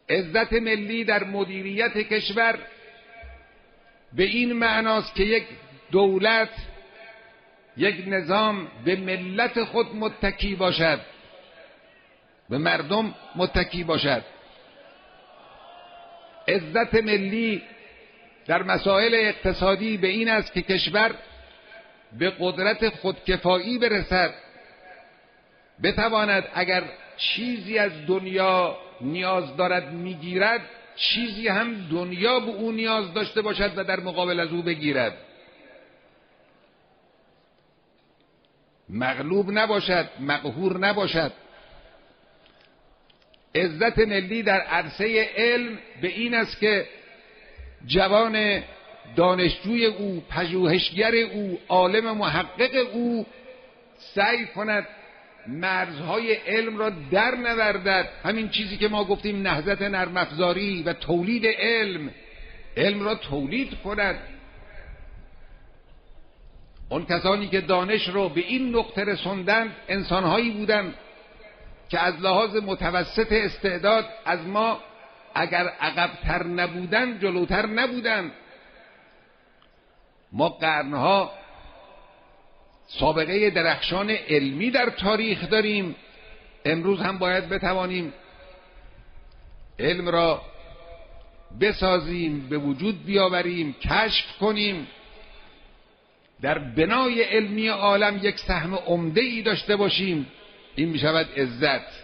عزت ملی در مدیریت کشور به این معناست که یک دولت، یک نظام به ملت خود متکی باشد، به مردم متکی باشد. عزت ملی در مسائل اقتصادی به این است که کشور به قدرت خودکفایی برسد، بتواند اگر چیزی از دنیا نیاز دارد میگیرد، چیزی هم دنیا به او نیاز داشته باشد و در مقابل از او بگیرد. مغلوب نباشد، مقهور نباشد. عزت ملی در عرصه علم به این است که جوان دانشجوی او، پژوهشگر او، عالم محقق او سعی کند مرزهای علم را در نوردد. همین چیزی که ما گفتیم نهضت نرم افزاری و تولید علم را تولید کند. اون کسانی که دانش رو به این نقطه رسوندند انسانهایی بودند که از لحاظ متوسط استعداد از ما اگر عقبتر نبودند جلوتر نبودند. ما قرنها سابقه درخشان علمی در تاریخ داریم. امروز هم باید بتوانیم علم را بسازیم، به وجود بیاوریم، کشف کنیم، در بنای علمی عالم یک سهم عمده ای داشته باشیم. این می شود عزت.